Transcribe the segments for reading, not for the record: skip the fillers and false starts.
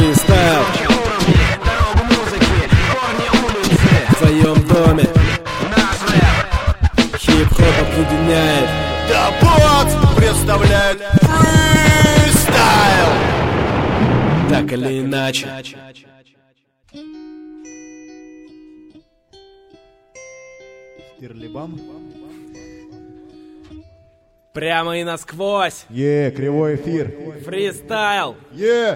Фристайл в твоем доме. Хип-хоп объединяет. Да вот представляет фристайл. Так или иначе. Стирлибам. Прямо и насквозь. Кривой эфир. Фристайл. Yeah.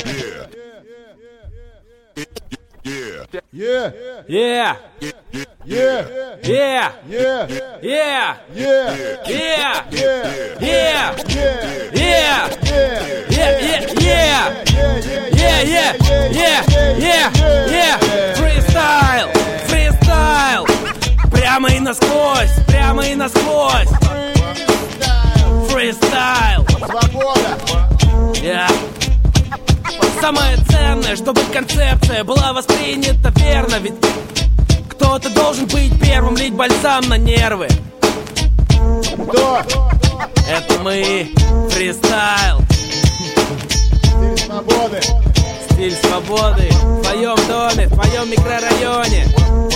Yeah. Yeah. Yeah. Yeah. Yeah. Yeah. Yeah. Yeah. Yeah. Yeah. Yeah. Yeah. Фристайл. Фристайл. Прямо и насквозь. Прямо и насквозь. Фристайл. Свобода. Самое ценное, чтобы концепция была воспринята верно. Ведь кто-то должен быть первым, лить бальзам на нервы. Кто? Это мы. Фристайл. Стиль свободы. Стиль свободы. В твоем доме, в твоем микрорайоне.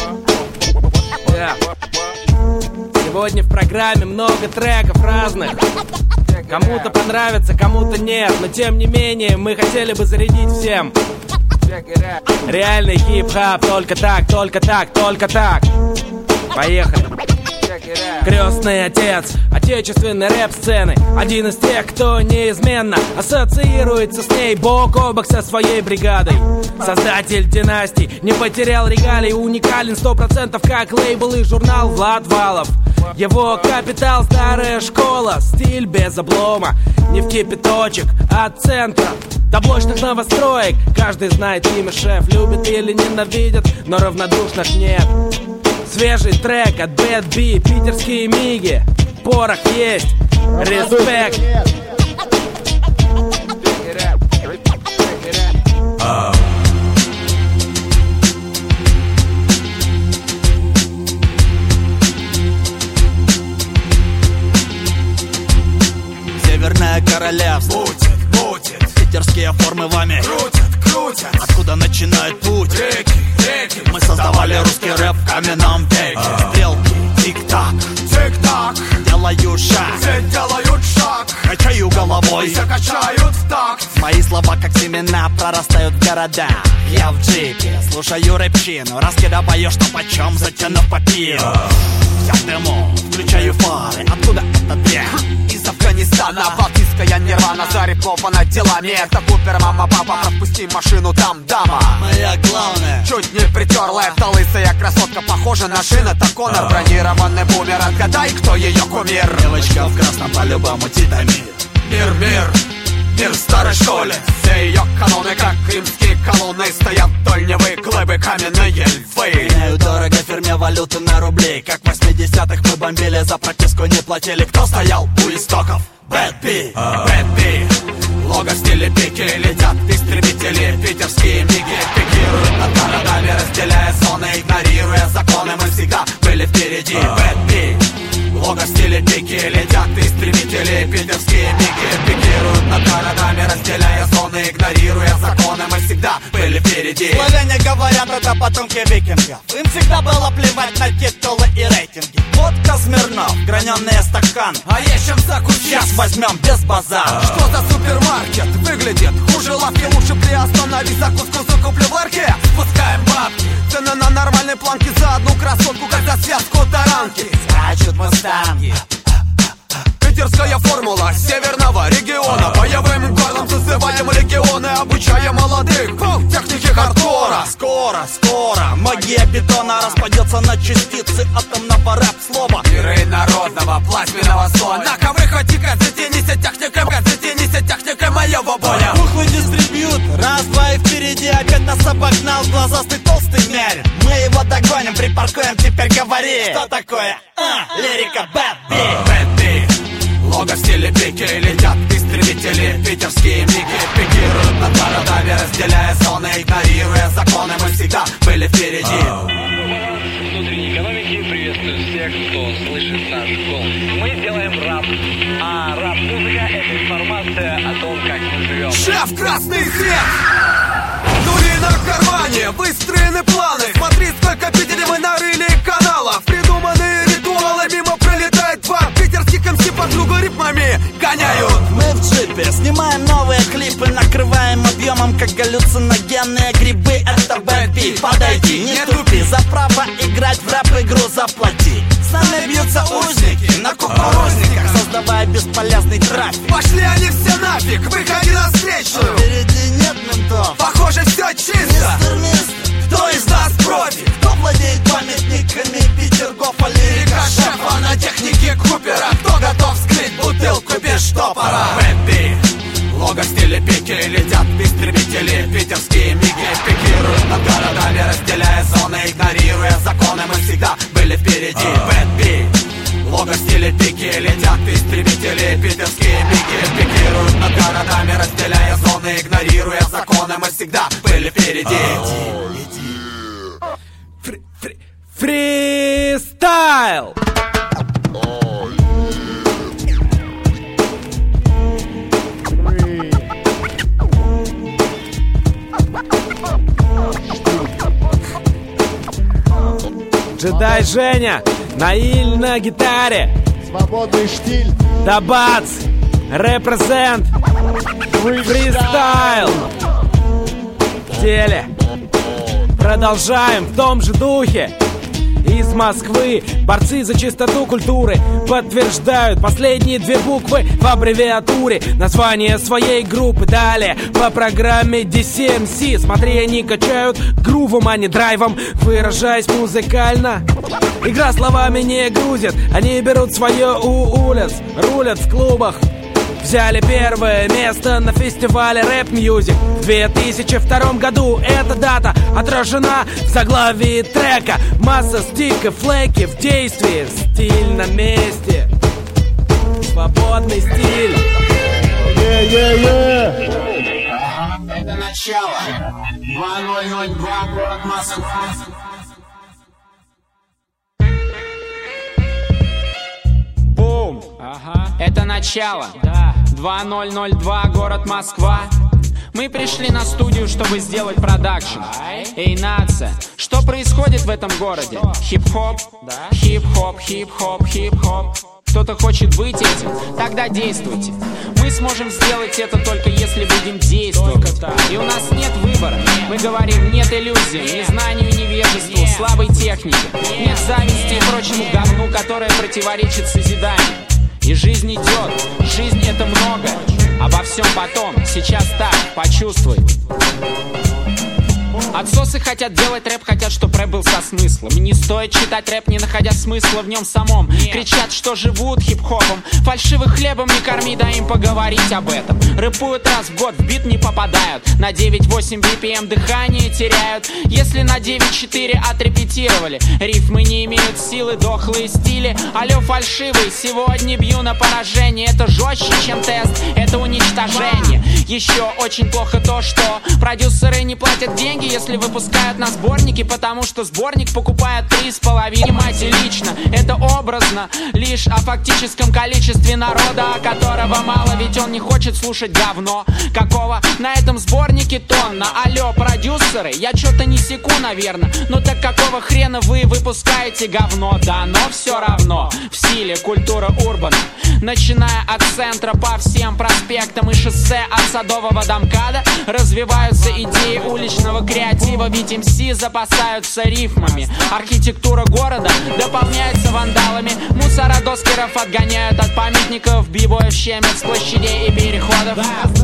Сегодня в программе много треков разных. Кому-то понравится, кому-то нет. Но тем не менее мы хотели бы зарядить всем. Реальный хип-хоп, только так, только так, только так. Поехали. Крестный отец отечественной рэп-сцены. Один из тех, кто неизменно ассоциируется с ней бок о бок со своей бригадой. Создатель династий, не потерял регалий. Уникален 100% как лейбл и журнал Влад Валов. Его капитал старая школа, стиль без облома. Не в кипяточек, от центра до блочных новостроек. Каждый знает имя шеф, любит или ненавидят, но равнодушных нет. Свежий трек от Bad B, питерские миги. Порох есть, респект. Северное королевство мутит. Питерские формы вами крутят. Откуда начинает путь? Реки. Мы создавали русский рэп в каменном веке. Стрелки, тик-так, делаю шаг. Все делают шаг, Качаю головой, все качают в такт. мои слова как семена прорастают в города. Я в джипе, слушаю рэпчину, раскидываю что почем, затянув по пиву. Вся в дыму, включаю фары. Откуда этот трек? Из Афганистана, балтийская нирвана, зареплована делами. Это Купер, мама, папа, пропусти машину, там дама. Моя главная. Чуть не притерла, эта лысая красотка похожа на Шин. Это Конор, бронированный бумер. Отгадай, кто ее кумир. Девочка в красном по-любому титами. Мир в старой школе. Все ее каноны, как римские колонны, стоят вдоль Невы, глыбы, каменные львы. Меняю дорого фирме валюты на рубли. Как в 80-х мы бомбили, за прописку не платили. Кто стоял у истоков? Bad B. Лого в стиле пики, летят истребители. Питерские миги пикируют над городами, разделяя зоны, игнорируя законы. Мы всегда были впереди. Bad B. Лого в стиле пики, летят истребители. Питерские миги пикируют над городами, разделяя зоны, игнорируя законы. Мы всегда были впереди. Славяне говорят, это потомки викингов. Им всегда было плевать на титулы и рейтинги. Водка Смирнов, граненые стаканы. А есть чем закусить. Сейчас возьмем без базара. Что за супермаркет? Выглядит хуже лавки. Лучше приостанови закуску, закуплю в ларьке. Спускаем бабки, цены на нормальной планке. За одну красотку, как за связку таранки. Скачут мустанги. Питерская формула северного региона. Боевым городом созываем легионы. Обучаем молодых технике хардкора. Скоро магия бетона распадется на частицы атомного рэп-слова. Миры народного плазменного слоя. На ковры хотика, затянися техникой моего боя. Пухлый дистрибьютор, раз, два и впереди. Опять нас обогнал глазастый толстый мерин. Мы его догоним, припаркуем, теперь говори. Что такое? Лирика Bad B. Лого в стиле пики, летят истребители. Питерские миги пикируют над городами, разделяя зоны, игнорируя законы. Мы всегда были впереди. Внутренней экономики приветствую всех, кто слышит наш голос. Мы делаем рэп, а рэп-музыка — это информация о том, как мы живем. Шеф, красный свет! нули на кармане, выстроены планы. Смотри, сколько Питере мы нарыли каналов. Придуманные ритуалы, мимо пролетает два питерских МС по кругу ритмами гоняют. Мы в джипе снимаем новые клипы, накрываем объемом, как галлюциногенные грибы. Это Bad B, подойди, не тупи. За право играть в рэп-игру заплати. С нами бьются узники на кукурузниках, создавая бесполезный трафик. Пошли они все нафиг, выходи на встречную. Впереди нет ментов, Похоже, все чисто. мистер, Кто из нас против? кто владеет памятниками Петергофа, лирика Шефа на технике Купера. Кто готов вскрыть бутылку без штопора? Бэби, лого в стиле пики. Летят истребители, питерские миги. Пикируют над городами, разделяя зоны, игнорируя законы. Мы всегда были впереди. Бэби, лого в стиле пики. Летят истребители, питерские миги. Пикируют над городами, разделяя зоны, игнорируя законы. Мы всегда были впереди. Фристайл! Джедай Женя, Наиль на гитаре, Свободный штиль. Табац, репрезент, фристайл в деле. Продолжаем в том же духе. Из Москвы борцы за чистоту культуры подтверждают последние две буквы в аббревиатуре название своей группы. Далее по программе DCMC. Смотри, они качают грувом, а не драйвом, выражаясь музыкально. Игра словами не грузит, они берут свое у улиц, рулят в клубах. Взяли первое место на фестивале Рэп Мьюзик в 2002 году. Эта дата отражена в заглавии трека. Масса стиков, флеки в действии. Стиль на месте. Свободный стиль. Это начало. 2002, город Москва. Бум. Это начало. 2002, город Москва. Мы пришли на студию, чтобы сделать продакшн. Эй, нация, что происходит в этом городе? Хип-хоп? Хип-хоп, хип-хоп, хип-хоп. Кто-то хочет быть этим? Тогда действуйте. Мы сможем сделать это только если будем действовать. И у нас нет выбора. Мы говорим нет иллюзиям, незнанию, невежеству, слабой технике. Нет зависти и прочему говну, которое противоречит созиданию. И жизнь идет, жизнь это много. Обо всем потом, сейчас так, почувствуй. Отсосы хотят делать рэп, хотят, чтоб рэп был со смыслом. Не стоит читать рэп, не находя смысла в нем самом. Кричат, что живут хип-хопом. Фальшивым хлебом не корми, дай им поговорить об этом. Рэпуют раз в год, в бит не попадают. На 9-8 BPM дыхание теряют. Если на 9-4 отрепетировали, рифмы не имеют силы, дохлые стили. Алло, фальшивый, сегодня бью на поражение. Это жестче, чем тест, это уничтожение. Еще очень плохо то, что продюсеры не платят деньги, если выпускают на сборники, потому что сборник покупает 3,5. Мать лично, это образно лишь о фактическом количестве народа, которого мало, ведь он не хочет слушать говно. Какого на этом сборнике тонна? Алло, продюсеры, я что-то не секу, наверное. Ну так какого хрена вы выпускаете говно? Да, но все равно в силе культура урбана. Начиная от центра по всем проспектам и шоссе от Садового до МКАДа развиваются идеи уличного креатива, ведь МС запасаются рифмами. Архитектура города дополняется вандалами. Мусора доскеров отгоняют от памятников, бибоев щемят с площадей и переходов.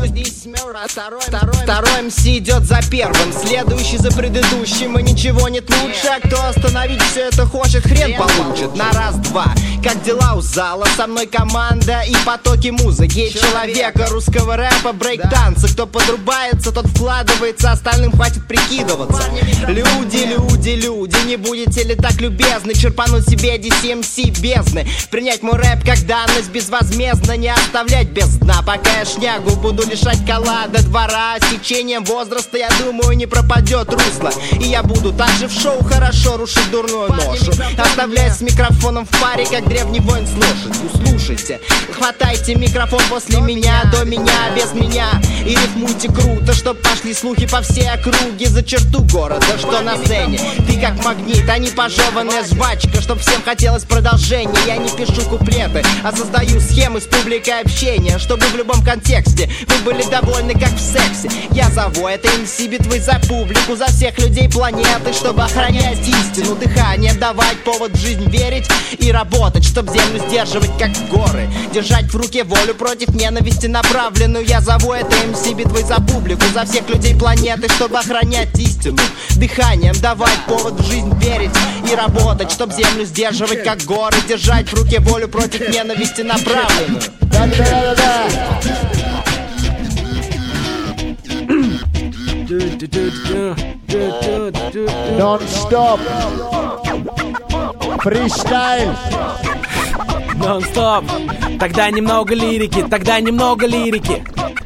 Второй МС идет за первым, следующий за предыдущим, и ничего нет лучше. А кто остановить все это хочет, хрен получит. На раз-два, как дела у зала? Со мной команда и потоки музыки, человека, русского рэпа, брейк-танца. Кто подрубается, тот вкладывается, остальным хватит прикидываться. Люди, не будете ли так любезны черпануть себе DCMC бездны? Принять мой рэп как данность безвозмездно, не оставлять без дна. Пока я шнягу буду лишать кола до двора, с течением возраста, я думаю, не пропадет русло. И я буду также в шоу хорошо рушить дурную ношу, оставляя с микрофоном в паре, как древний воин с лошадью. Слушайте, хватайте микрофон после меня, до меня, без меня. И рифмуйте круто, чтоб пошли слухи по всей округе. За черту города, что на сцене ты как магнит, а не пожеванная жвачка. Чтоб всем хотелось продолжения. Я не пишу куплеты, а создаю схемы с публикой общения, чтобы в любом контексте вы были довольны, как в сексе. Я зову это MC битвы за публику, за всех людей планеты, чтобы охранять истину, дыхание давать, повод в жизнь верить и работать, чтоб землю сдерживать, как горы, держать в руке волю против ненависти направленную. Я зову это MC битвой за публику, за всех людей планеты, чтобы охранять истину, дыханием давать, повод в жизнь верить и работать, чтоб землю сдерживать, как горы, держать в руке волю против ненависти направленную. Non-stop. Фристайл. Нон-стоп. Тогда немного лирики, тогда немного лирики.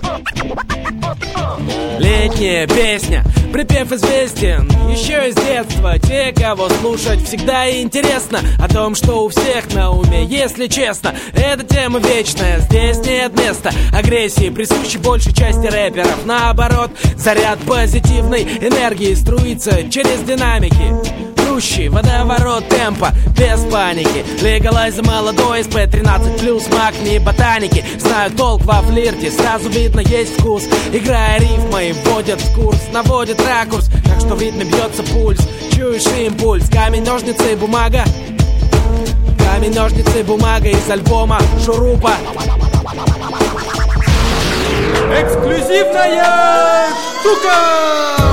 Летняя песня, припев известен еще из детства. Те, кого слушать всегда интересно, о том, что у всех на уме, если честно. Эта тема вечная, здесь нет места агрессии, присущей большей части рэперов. Наоборот, заряд позитивной энергии струится через динамики. Рущий водоворот темпа, без паники. Легалайза молодой, СП-13+, маг не ботаники. Знают толк во флирте, сразу видно есть вкус. Играя рифмой, вводят в курс, наводят ракурс, так что в ритме бьется пульс. Чуешь импульс, камень, ножницы, бумага. Камень, ножницы, бумага из альбома Шурупа. Эксклюзивная штука!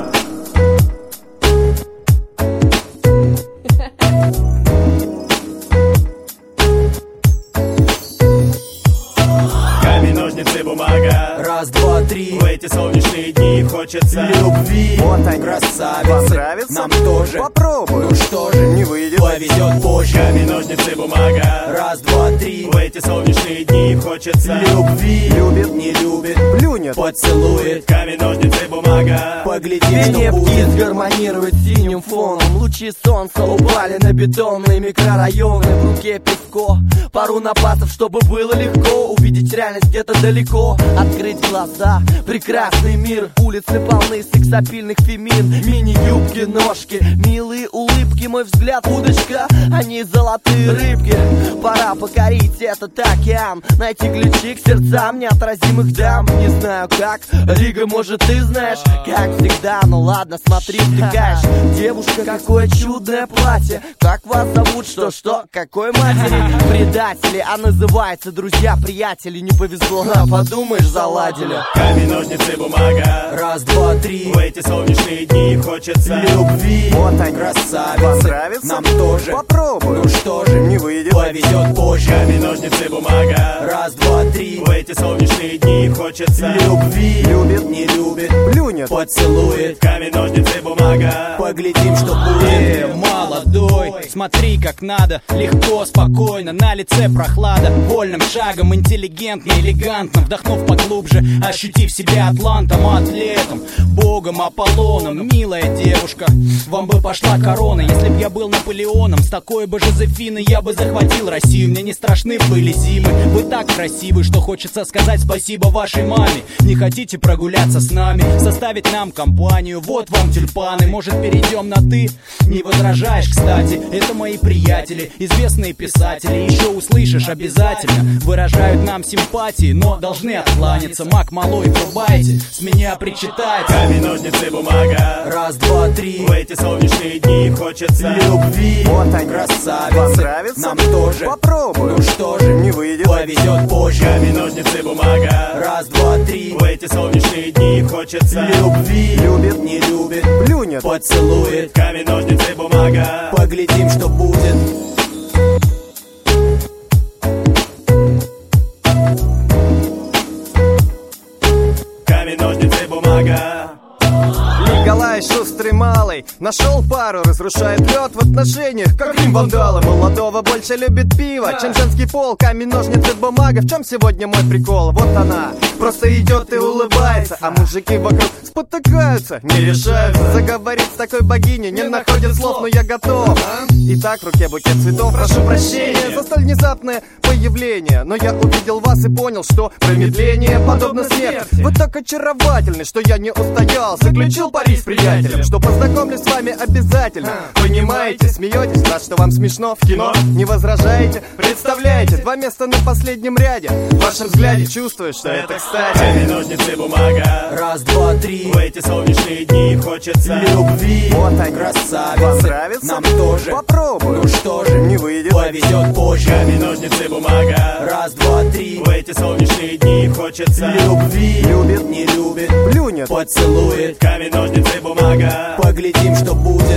Бумага. Раз, два, три. В эти солнечные дни хочется любви. Вот они, красавицы. Нам тоже. Попробуй. Ну что же, не выйдет. Повезет позже. Камень, ножницы, бумага. Раз, два, три. В эти солнечные дни хочется любви. Любит, не любит. Плюнет, поцелует. Камень, ножницы, бумага. Поглядим, что будет. Сгармонировать синим фоном. Лучи солнца упали на бетонные микрорайоны. В руке пивко, пару напасов, чтобы было легко увидеть реальность где-то далеко. Открыть глаза, прекрасный мир. Улицы полны сексапильных фемин. Мини-юбки, ножки, милые улыбки. Мой взгляд удочка, они золотые рыбки. Пора покорить этот океан, найти ключи к сердцам неотразимых дам. Не знаю как, Рига, может ты знаешь, как всегда, ну ладно, смотри, втыкаешь. Девушка, какое чудное платье. Как вас зовут, что, какой матери? Предатели, а называется друзья, приятели. Не повезло, подумаешь, заладили. Камень, ножницы, бумага. Раз, два, три. В эти солнечные дни хочется любви. Вот они, красавицы. Нам тоже. Попробуй. Ну что же, не выйдет. Повезет позже. Камень, ножницы, бумага. Раз, два, три. В эти солнечные дни хочется любви. Любит, не любит. Плюнет, поцелует. Камень, ножницы, бумага. Поглядим, что будет. Молодой, смотри как надо. Легко, спокойно, на лице прохлада. Вольным шагом, интеллигентно, элегантно. Вдохнув поглубже, ощутив себя атлантом, атлетом, богом Аполлоном. Милая девушка, вам бы пошла корона. Если б я был Наполеоном, с такой бы Жозефиной я бы захватил Россию. Мне не страшны были зимы. Вы так красивы, что хочется сказать спасибо вашей маме. Не хотите прогуляться с нами, составить нам компанию? Вот вам тюльпаны, может перейдем на ты? Не возражаешь, кстати, это мои приятели, известные писатели. Еще услышишь обязательно, выражают нам симпатии, но должны откланяться. Мак малой, врубайте, с меня причитается. Камень, ножницы, бумага. Раз, два, три. В эти солнечные дни хочется любви. Вот они, красавицы. Нам тоже. Попробуй. Ну что же, не выйдет. Повезет позже. Камень, ножницы, бумага. Раз, два, три. В эти солнечные дни хочется любви. Любит, не любит. Плюнет, поцелует. Камень, ножницы, бумага. Поглядим, что будет. Камень, ножницы, бумага. Николай шустрый малый. Малый нашел пару, разрушает лед в отношениях, как Рим вандала. Молодого больше любит пиво, чем женский пол. Камень, ножницы, бумага, в чем сегодня мой прикол? Вот она, просто идет и улыбается, а мужики вокруг спотыкаются, не решаются заговорить с такой богиней, не находят слов, но я готов. Итак, в руке букет цветов, прошу прощения за столь внезапное появление, но я увидел вас и понял, что промедление подобно смерти. Вы так очаровательны, что я не устоял, заключил пари с приятелем, что познакомлюсь с вами обязательно. Понимаете, смеетесь, рад, что вам смешно в кино, не возражаете? Представляете, 2 места на последнем ряде, в вашем взгляде чувствую, что это кстати. Камень, ножницы, бумага. Раз, два, три. В эти солнечные дни хочется любви. Вот они, красавицы. вам нравится? Нам тоже. Попробуй. Ну что же, не выйдет, повезет позже. Камень, ножницы, бумага. Раз, два, три. В эти солнечные дни хочется любви. Любит, не любит, плюнет, поцелует. Камень, ножницы, бумага. Поглядим, что будет.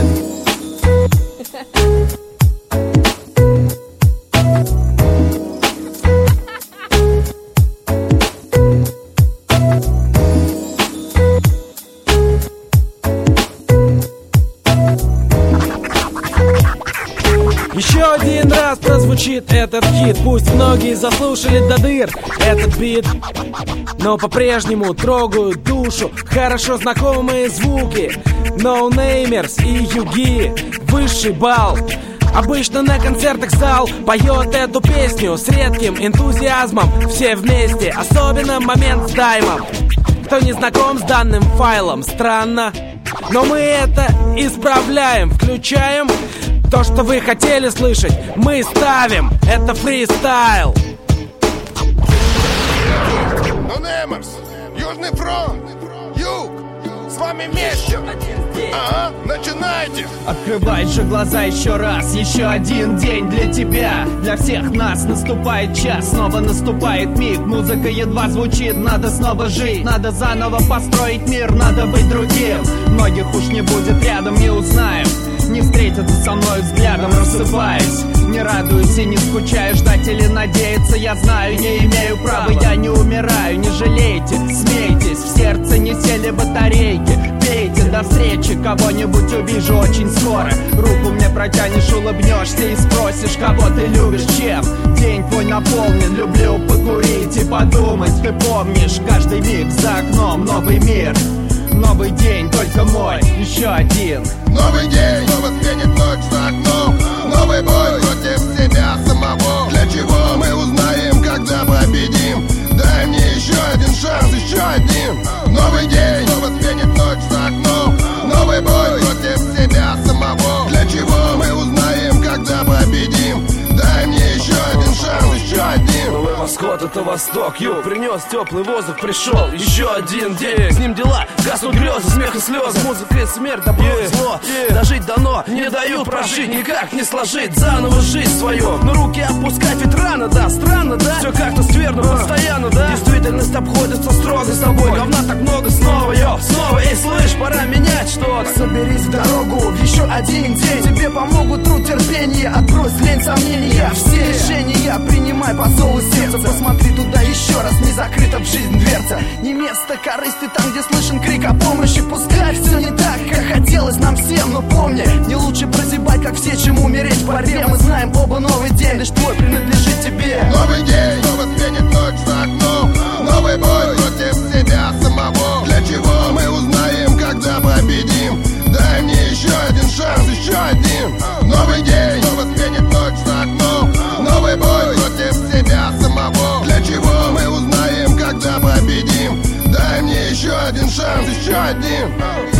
Еще один раз прозвучит этот хит. Пусть многие заслушали до дыр этот бит, но по-прежнему трогают душу хорошо знакомые звуки. Ноунеймерс и Юги, высший балл. Обычно на концертах зал поет эту песню с редким энтузиазмом. Все вместе, особенно момент с даймом. Кто не знаком с данным файлом, странно, но мы это исправляем. Включаем то, что вы хотели слышать, мы ставим. Это фристайл. Ноунеймерс, Южный фронт, Юг, с вами вместе. Ага, начинайте. Открывай же глаза еще раз. Еще один день для тебя. Для всех нас наступает час. Снова наступает миг. Музыка едва звучит. Надо снова жить. Надо заново построить мир. Надо быть другим. Многих уж не будет рядом, не узнаем. Не встретятся со мной взглядом, рассыпаясь. Не радуюсь и не скучаю, ждать или надеяться. Я знаю, не имею права, я не умираю. Не жалейте, смейтесь, в сердце не сели батарейки. Пейте, до встречи, кого-нибудь увижу очень скоро. Руку мне протянешь, улыбнешься и спросишь, кого ты любишь, чем. День твой наполнен, люблю покурить и подумать. Ты помнишь, каждый миг за окном новый мир. Новый день, только мой, еще один. Новый день, снова сменит ночь за окном. Новый бой против себя самого. Для чего мы узнаем, когда победим? Дай мне еще один шанс, еще один. Новый день, снова сменит ночь за окном. Новый бой против себя самого. Для чего мы узнаем, когда победим? Дай мне еще один шанс, еще один. Новый восход, это восток, юг. Принес теплый воздух, пришел еще один день. С ним дела, гаснут грезы, смех и слезы. Музыка и смерть, добро и зло. Дожить дано, не дают прожить, никак не сложить заново жизнь свою. Но руки опускать ведь рано, да, странно, да? Все как-то скверно, постоянно, да? Действительность обходится строго с тобой. Говна так много, снова, снова, эй, слышь, пора менять что-то. Соберись в дорогу в еще один день. Тебе помогут труд, терпение, отбрось лень, сомнения. Все решения принимай по зову сердца. Посмотри туда еще раз, не закрыта в жизнь дверца. Не место корысти там, где слышен крик о помощи. Пускай все не так, как хотелось нам всем, но помни, не лучше прозябать, как все, чем умереть в борьбе. Мы знаем оба, новый день лишь твой принадлежит тебе. Новый день, снова сменит ночь за окном. Новый бой против себя самого. Для чего мы узнаем, когда победим? Дай мне еще один шанс, еще один. Новый день, снова сменит ночь за окном. Новый бой против себя самого. Для чего мы узнаем, когда победим? Дай мне еще один шанс, еще один.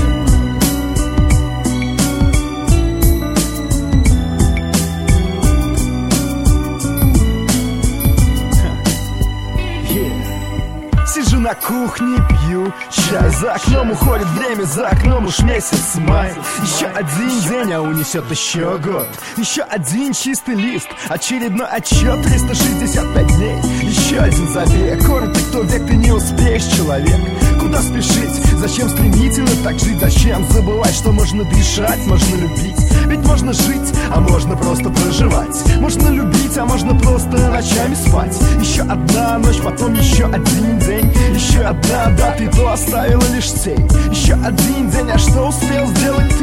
Сижу на кухне, пью чай. За окном уходит время, за окном уж месяц май. Еще один день, а унесет еще год. Еще один чистый лист, очередной отчет. 365 дней, еще один забег. Коротко, кто век, ты не успеешь, человек. Куда спешить? Зачем стремительно так жить? Зачем забывать, что можно дышать, можно любить? Ведь можно жить, а можно просто проживать. Можно любить, а можно просто ночами спать. Еще одна ночь, потом еще один день. Еще одна дата, и то оставила лишь тень. Еще один день, а что успел сделать ты?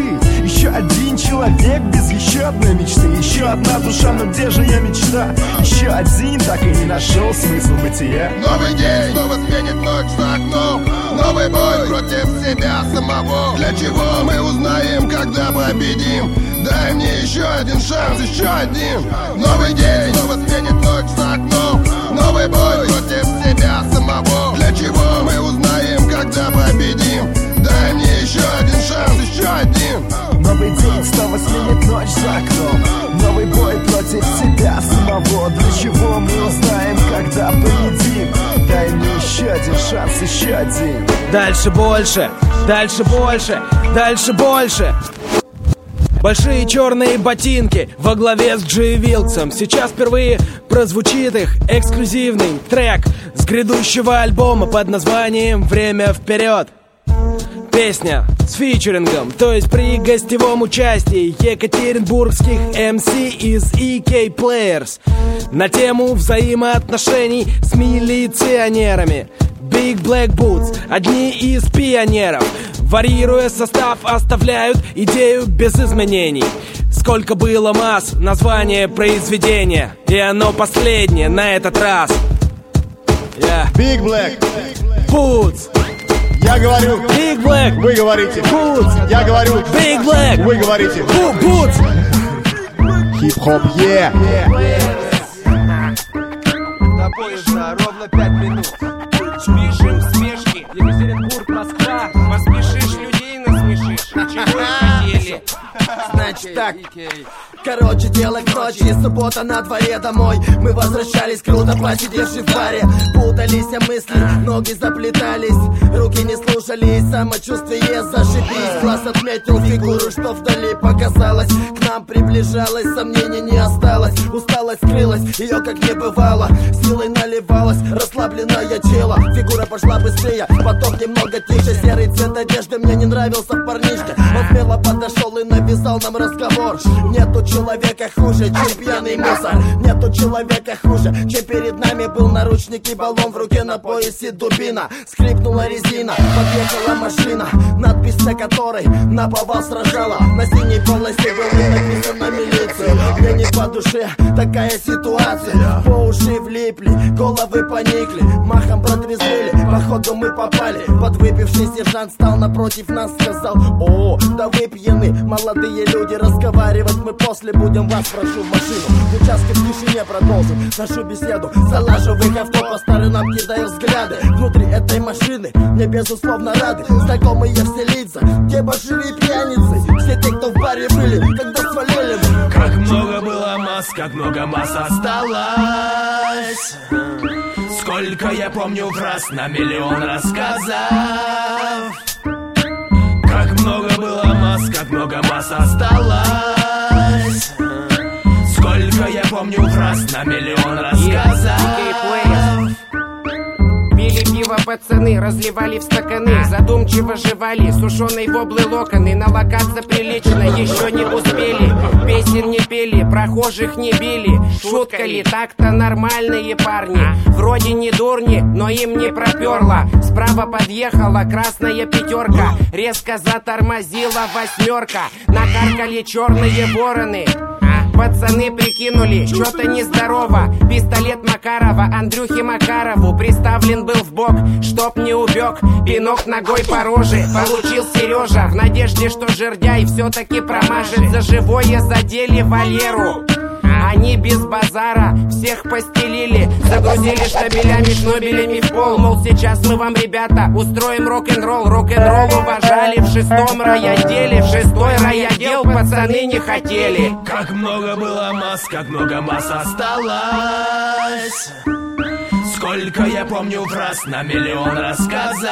Еще один человек без еще одной мечты. Еще одна душа, но где же ее мечта? Еще один так и не нашел смысл бытия. Новый день снова сменит ночь за окном. Новый бой против себя самого. Для чего мы узнаем, когда победим? Дай мне еще один шанс, еще один. Новый день снова сменит ночь за окном. Новый бой против себя самого. Для чего мы узнаем, когда победим? Дай мне еще один шанс, еще один. Новый день снова сменит ночь за окном. Новый бой против себя самого. Для чего мы узнаем, когда победим? Дай мне еще один шанс, еще один. Дальше больше, дальше больше, дальше больше. Большие черные ботинки во главе с Джей Вилксом. Сейчас впервые прозвучит их эксклюзивный трек с грядущего альбома под названием «Время вперед». Песня с фичерингом, то есть при гостевом участии екатеринбургских MC из EK Players на тему взаимоотношений с милиционерами. Big Black Boots, одни из пионеров, варьируя состав, оставляют идею без изменений. Сколько было масс, название произведения, и оно последнее на этот раз. Big Black Boots. Я говорю Big Black. Вы говорите Boots. Я говорю Big Black. Вы говорите Boots. Хип-хоп, До поезда ровно 5 минут. Спешим в спешке. Екатеринбург, Москва. Поспешишь, людей насмешишь. Чего хотели? Значит так, короче, дело к ночи, суббота на дворе, домой мы возвращались, круто посидевши в баре. Путались мысли, ноги заплетались, руки не слушались, самочувствие зашибись. Глаз отметил фигуру, что вдали показалось, к нам приближалась, сомнений не осталось. Усталость скрылась, ее как не бывало, силой наливалось расслабленное тело. Фигура пошла быстрее, потом немного тише. Серый цвет одежды мне не нравился в парнишке. Он смело подошел и навязал нам разговор. Нету человека хуже, чем пьяный мусор. Нету человека хуже, чем перед нами был наручник и баллон в руке, на поясе дубина. Скрипнула резина, подъехала машина, надпись на которой наповал сражала. На синей полосе было написано милицию. Мне не по душе такая ситуация. По уши влипли, головы поникли, махом протрезвели, походу мы попали. Подвыпивший сержант стал напротив нас, сказал: о, да вы пьяны, молодые люди, разговаривать мы после будем, вас прошу в машину. В участке в тишине продолжим нашу беседу, залажу в их авто, по сторонам кидаю взгляды. Внутри этой машины мне безусловно рады знакомые все лица, дебоширы и пьяницы, все те, кто в баре были, когда свалили мы. Как много было масс, как много масс осталось. Сколько я помню фраз на миллион рассказов. Как много было масс, как много масс осталось. Сколько я помню фраз на миллион рассказов. Пили пиво пацаны, разливали в стаканы, задумчиво жевали сушеные воблы локоны. Налокаться прилично еще не успели, песен не пели, прохожих не били. Шутка ли, так-то нормальные парни, вроде не дурни, но им не проперло. Справа подъехала красная пятерка, резко затормозила восьмерка. Накаркали черные вороны, пацаны прикинули, что-то нездорово. Пистолет Макарова Андрюхе Макарову приставлен был в бок, чтоб не убег. Пинок ногой по роже получил Сережа, в надежде, что жердяй все-таки промажет. За живое задели Валеру, они без базара всех постелили, загрузили штабелями, шнобелями в пол. Мол, сейчас мы вам, ребята, устроим рок-н-ролл. Рок-н-ролл уважали в 6-м райотделе, в 6-й райотдел пацаны не хотели. Как много было масс, как много масс осталось. Сколько я помню фраз на миллион рассказов.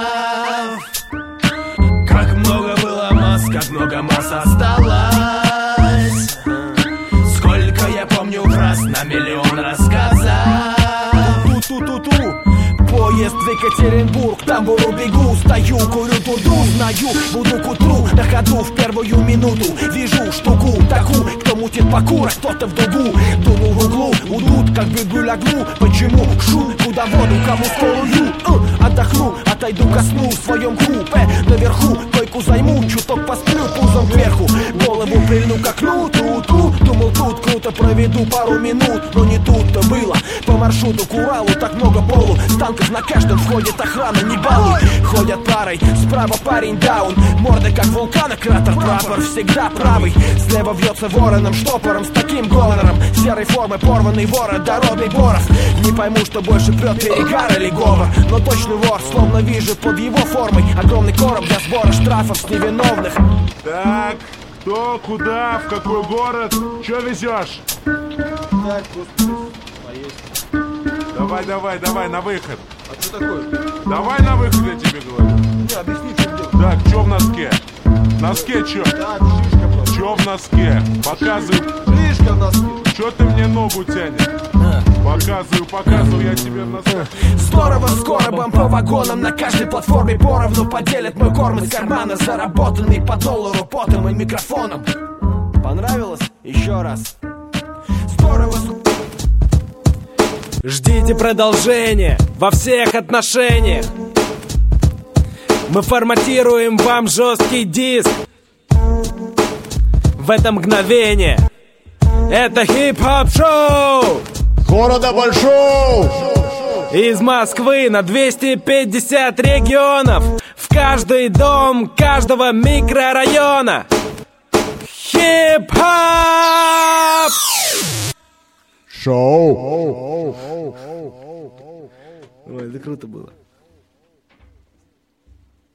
Как много было масс, как много масс осталось. Сколько я помню фраз на миллион рассказов. Ту-ту-ту-ту. Поезд в Екатеринбург, к тамбуру бегу, стою, курю туду, знаю, буду к утру, на ходу в первую минуту. Вижу штуку такую, кто мутит покура, кто-то в дугу, дунул в углу, удут, как бегу-ляглу. Почему шум, куда воду, кому скорую? Отдохну, отойду ко сну в своем купе, наверху койку займу, чуток посплю пузом кверху, голову прильну к окну, ту-ту. Думал, тут круто проведу пару минут, но не тут-то было. По маршруту к Уралу так много полу, станков на каждом входит охрана, не балуй. Ходят парой, справа парень даун, морда как вулкана, кратер, прапор всегда правый. Слева вьется вороном, штопором с таким гонором, серой формы порванный ворот, дородный Боров. Не пойму, что больше прет, перегар или говор, но точно вор, словно вижу под его формой огромный короб для сбора штрафов с невиновных. Так, кто, куда, в какой город, что везешь? Так, господи, поесть. Давай, на выход. А что такое? Давай на выход, я тебе говорю. Не, объясни, что делать. Так, что в носке? В носке что? Так, шишка просто. Что в носке? Показывай. Шишка в носке. Что ты мне ногу тянешь? Показываю, я тебе в носке. Здорово, скоро бам по вагонам, на каждой платформе поровну поделят мой корм из кармана, заработанный по доллару потом и микрофоном. Понравилось? Еще раз. Здорово. Ждите продолжения во всех отношениях. Мы форматируем вам жесткий диск в это мгновение. Это хип-хоп шоу города большого, из Москвы на 250 регионов, в каждый дом каждого микрорайона. Хип-хоп шоу. Ой, это круто было.